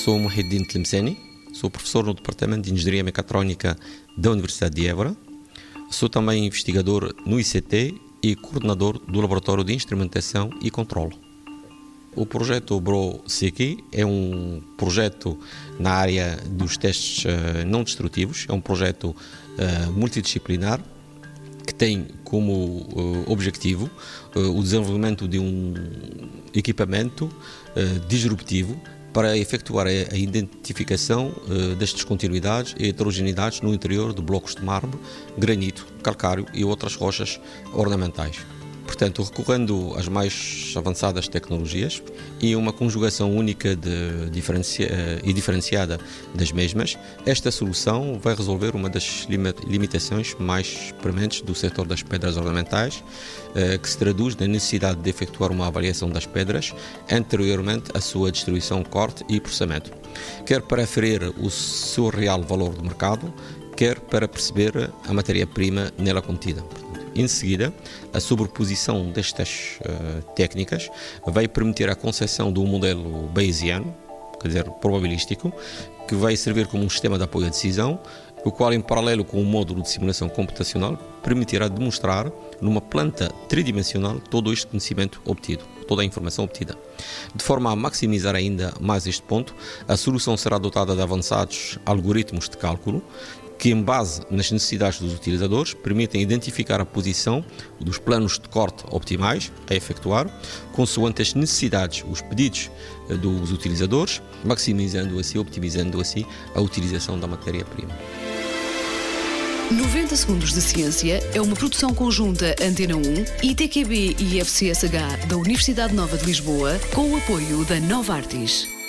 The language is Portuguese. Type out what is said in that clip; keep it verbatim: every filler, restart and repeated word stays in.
Sou Muhiddin Tlemceni, sou professor no Departamento de Engenharia Mecatrónica da Universidade de Évora. Sou também investigador no I C T e coordenador do Laboratório de Instrumentação e Controlo. O projeto BRO-SECI é um projeto na área dos testes uh, não destrutivos, é um projeto uh, multidisciplinar que tem como uh, objetivo uh, o desenvolvimento de um equipamento uh, disruptivo para efetuar a identificação uh, das descontinuidades e heterogeneidades no interior de blocos de mármore, granito, calcário e outras rochas ornamentais. Portanto, recorrendo às mais avançadas tecnologias e uma conjugação única de diferencia, e diferenciada das mesmas, esta solução vai resolver uma das limitações mais prementes do setor das pedras ornamentais, que se traduz na necessidade de efetuar uma avaliação das pedras anteriormente à sua destruição, corte e processamento, quer para aferir o seu real valor de mercado, quer para perceber a matéria-prima nela contida. Em seguida, a sobreposição destas uh, técnicas vai permitir a concepção de um modelo bayesiano, quer dizer, probabilístico, que vai servir como um sistema de apoio à decisão, o qual, em paralelo com o módulo de simulação computacional, permitirá demonstrar numa planta tridimensional todo este conhecimento obtido, toda a informação obtida. De forma a maximizar ainda mais este ponto, a solução será dotada de avançados algoritmos de cálculo, que, em base nas necessidades dos utilizadores, permitem identificar a posição dos planos de corte optimais a efetuar, consoante as necessidades, os pedidos dos utilizadores, maximizando assim, optimizando assim a utilização da matéria-prima. noventa Segundos de Ciência é uma produção conjunta Antena um, I T Q B e I F C S H da Universidade Nova de Lisboa, com o apoio da Novartis.